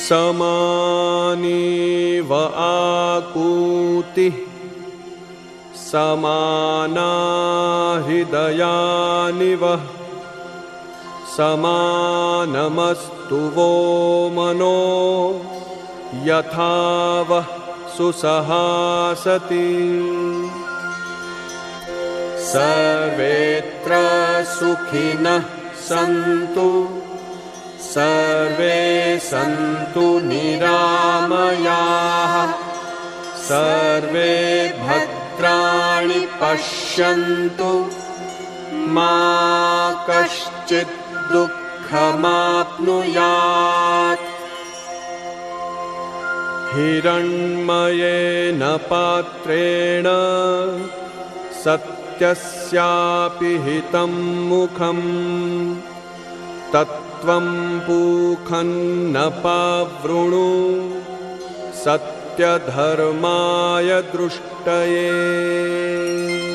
समानीव आकूतिः समाना हृदयानिव समानमस्तु वो मनो यथा वः सुसहासति सर्वेत्र सुखिनः सन्तु सर्वे सन्तु निरामयाः सर्वे भद्राणि पश्यन्तु मा कश्चित् दुःखमाप्नुयात् हिरण्मयेन पात्रेण सत्यस्यापि हितं मुखं तत्त्वं पूखन्न पावृणु सत्यधर्माय दृष्टये।